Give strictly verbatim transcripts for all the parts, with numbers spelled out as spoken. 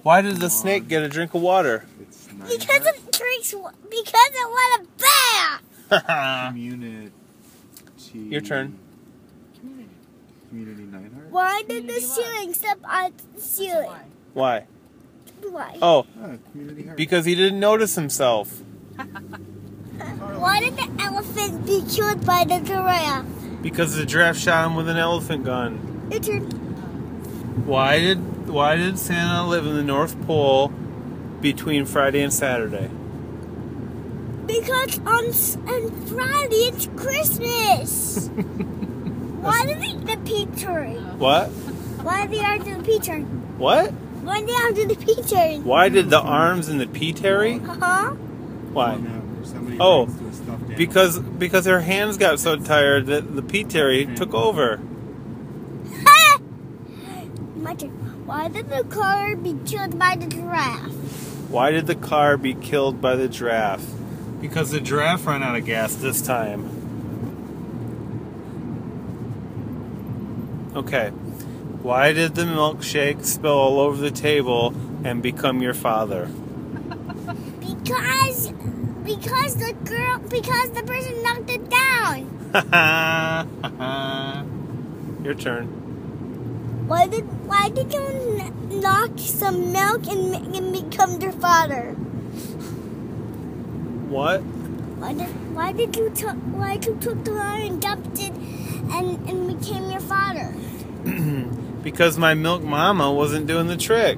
Why did the snake get a drink of water? It's nine Because it drinks. Because it want a bath. Community. Your turn. Community nine heart. Why did the ceiling step on the ceiling? Why? Why? Oh, Ah, community heart. because he didn't notice himself. Why did the elephant be killed by the giraffe? Because the giraffe shot him with an elephant gun. Your turn. Why did Why did Santa live in the North Pole between Friday and Saturday? Because on, s- on Friday it's Christmas. Why did they eat the picture? What? Why did they argue the picture? What? Why did they argue the picture? Why did the arms in the pea terry? Uh-huh. Why? No, somebody Oh, writes to a stuffed animal. Because because her hands got so tired that the pea terry took over. My turn. Why did the car be killed by the giraffe? Why did the car be killed by the giraffe? Because the giraffe ran out of gas this time. Okay. Why did the milkshake spill all over the table and become your father? Because, because the girl, because the person knocked it down. Your turn. Why did, why did you kn- knock some milk and, ma- and become their father? What? Why did, why did you took, why did you took the water and dumped it and, and became your father? Because my milk mama wasn't doing the trick.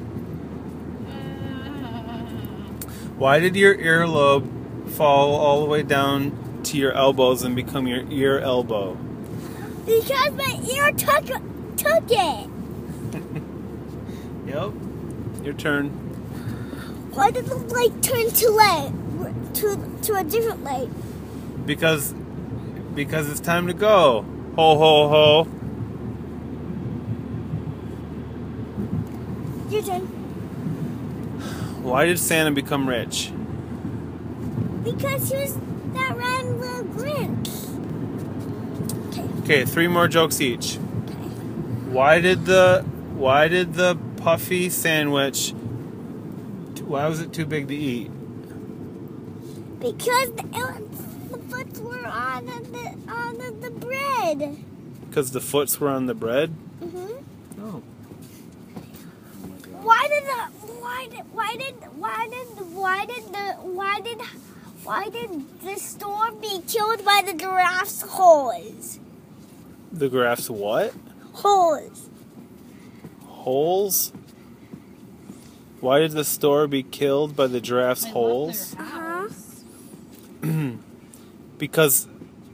Why did your earlobe fall all the way down to your elbows and become your ear elbow? Because my ear took, took it. Yep. Your turn. Why did the light turn to light, to, to a different light? Because because it's time to go. Ho ho ho. Your turn. Why did Santa become rich? Because he was that round little Grinch. Okay, three more jokes each. Why did the why did the puffy sandwich why was it too big to eat? Because the, the foots were on the on the, the bread. Because the foots were on the bread? Mhm. Oh. Why did the why did why did why did why did the why did why did the storm be killed by the giraffe's holes? The giraffe's what? Holes. Holes? Why did the store be killed by the giraffe's I love holes? their Uh-huh. Because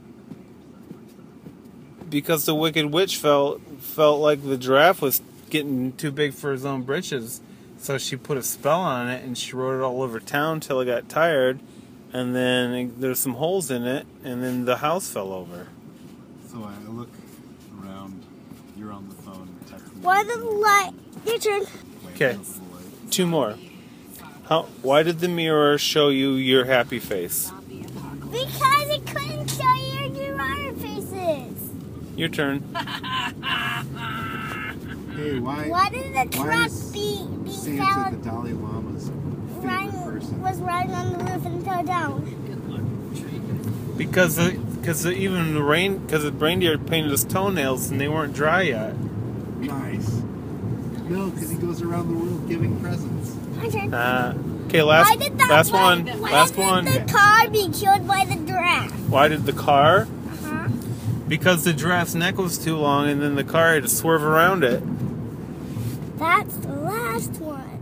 because the Wicked Witch felt felt like the giraffe was getting too big for his own britches, so she put a spell on it and she rode it all over town till it got tired, and then it, there's some holes in it, and then the house fell over. So I look around. You're on the phone texting. Why did the light? Your turn. Okay, two more. How? Why did the mirror show you your happy face? Because it couldn't show you your other faces. Your turn. Hey, why? Why did the why truck is be be Santa found the Dalai Lama's favorite riding, person? was riding on the roof and fell down? Because the because the, even the rain because the reindeer painted his toenails and they weren't dry yet. Nice. No, because he goes around the world giving presents. My turn. Uh, okay, last Why did the, last why, one. Why Last did one. the car be killed by the giraffe? Why did the car? Uh-huh. Because the giraffe's neck was too long, and then the car had to swerve around it. That's the last one.